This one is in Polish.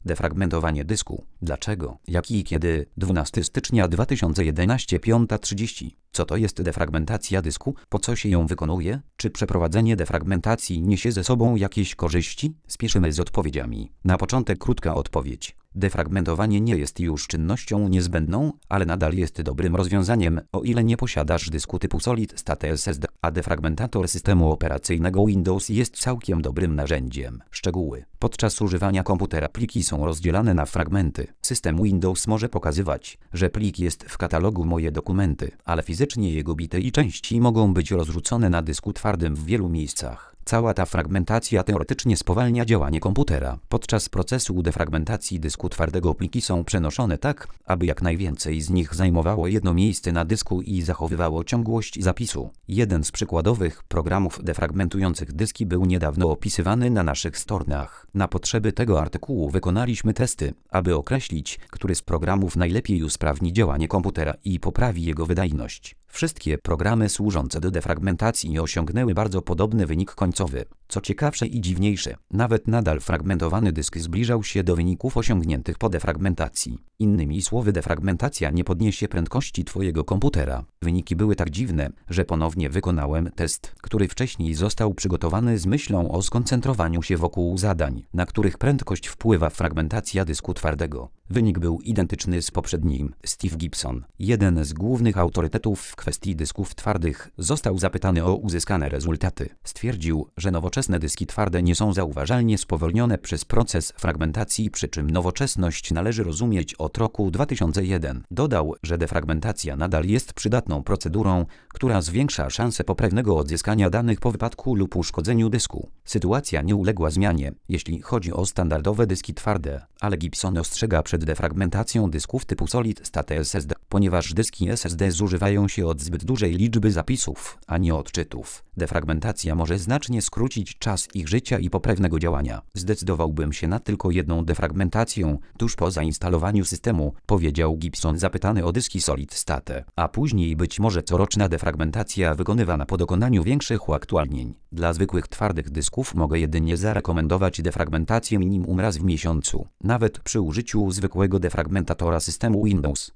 Defragmentowanie dysku. Dlaczego, jak i kiedy? 12 stycznia 2011, 5:30. Co to jest defragmentacja dysku? Po co się ją wykonuje? Czy przeprowadzenie defragmentacji niesie ze sobą jakieś korzyści? Spieszymy z odpowiedziami. Na początek krótka odpowiedź. Defragmentowanie nie jest już czynnością niezbędną, ale nadal jest dobrym rozwiązaniem, o ile nie posiadasz dysku typu Solid State SSD, a defragmentator systemu operacyjnego Windows jest całkiem dobrym narzędziem. Szczegóły. Podczas używania komputera pliki są rozdzielane na fragmenty. System Windows może pokazywać, że plik jest w katalogu Moje dokumenty, ale fizycznie jego bity i części mogą być rozrzucone na dysku twardym w wielu miejscach. Cała ta fragmentacja teoretycznie spowalnia działanie komputera. Podczas procesu defragmentacji dysku twardego pliki są przenoszone tak, aby jak najwięcej z nich zajmowało jedno miejsce na dysku i zachowywało ciągłość zapisu. Jeden z przykładowych programów defragmentujących dyski był niedawno opisywany na naszych stronach. Na potrzeby tego artykułu wykonaliśmy testy, aby określić, który z programów najlepiej usprawni działanie komputera i poprawi jego wydajność. Wszystkie programy służące do defragmentacji osiągnęły bardzo podobny wynik końcowy. Co ciekawsze i dziwniejsze, nawet nadal fragmentowany dysk zbliżał się do wyników osiągniętych po defragmentacji. Innymi słowy, defragmentacja nie podniesie prędkości Twojego komputera. Wyniki były tak dziwne, że ponownie wykonałem test, który wcześniej został przygotowany z myślą o skoncentrowaniu się wokół zadań, na których prędkość wpływa fragmentacja dysku twardego. Wynik był identyczny z poprzednim. Steve Gibson, jeden z głównych autorytetów w kwestii dysków twardych, został zapytany o uzyskane rezultaty. Stwierdził, że nowoczesne dyski twarde nie są zauważalnie spowolnione przez proces fragmentacji, przy czym nowoczesność należy rozumieć od roku 2001. Dodał, że defragmentacja nadal jest przydatną procedurą, która zwiększa szanse poprawnego odzyskania danych po wypadku lub uszkodzeniu dysku. Sytuacja nie uległa zmianie, jeśli chodzi o standardowe dyski twarde, ale Gibson ostrzega przed defragmentacją dysków typu Solid State SSD, ponieważ dyski SSD zużywają się od zbyt dużej liczby zapisów, a nie odczytów. Defragmentacja może znacznie skrócić czas ich życia i poprawnego działania. Zdecydowałbym się na tylko jedną defragmentację tuż po zainstalowaniu systemu, powiedział Gibson zapytany o dyski Solid State, a później być może coroczna defragmentacja wykonywana po dokonaniu większych uaktualnień. Dla zwykłych twardych dysków mogę jedynie zarekomendować defragmentację minimum raz w miesiącu, nawet przy użyciu zwykłego defragmentatora systemu Windows.